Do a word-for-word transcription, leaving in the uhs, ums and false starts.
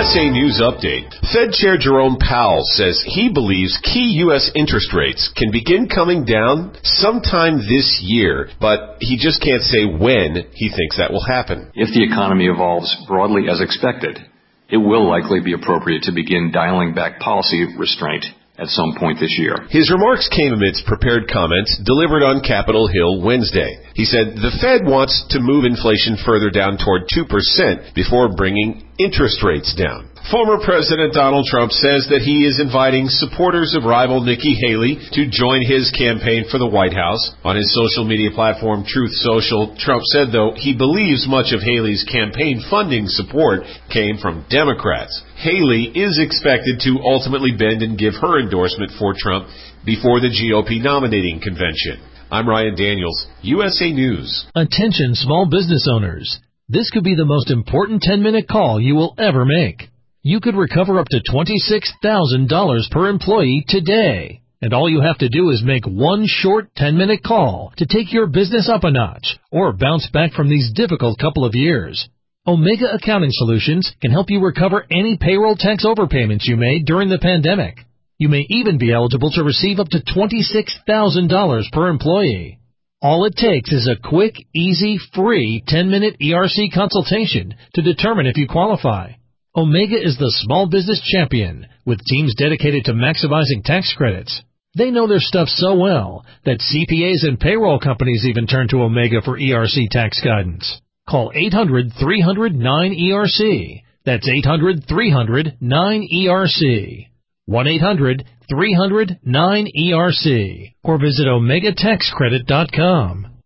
S A News Update. Fed Chair Jerome Powell says he believes key U S interest rates can begin coming down sometime this year, but he just can't say when he thinks that will happen. If the economy evolves broadly as expected, it will likely be appropriate to begin dialing back policy restraint at some point this year. His remarks came amidst prepared comments delivered on Capitol Hill Wednesday. He said the Fed wants to move inflation further down toward two percent before bringing interest rates down. Former President Donald Trump says that he is inviting supporters of rival Nikki Haley to join his campaign for the White House. On his social media platform Truth Social, Trump said, though, he believes much of Haley's campaign funding support came from Democrats. Haley is expected to ultimately bend and give her endorsement for Trump before the G O P nominating convention. I'm Ryan Daniels, U S A News. Attention small business owners. This could be the most important ten-minute call you will ever make. You could recover up to twenty-six thousand dollars per employee today. And all you have to do is make one short ten-minute call to take your business up a notch or bounce back from these difficult couple of years. Omega Accounting Solutions can help you recover any payroll tax overpayments you made during the pandemic. You may even be eligible to receive up to twenty-six thousand dollars per employee. All it takes is a quick, easy, free ten-minute E R C consultation to determine if you qualify. Omega is the small business champion with teams dedicated to maximizing tax credits. They know their stuff so well that C P As and payroll companies even turn to Omega for E R C tax guidance. Call eight hundred, three hundred, nine E R C. That's eight hundred, three hundred, nine E R C. one eight hundred, three hundred, nine E R C. Or visit omega tax credit dot com.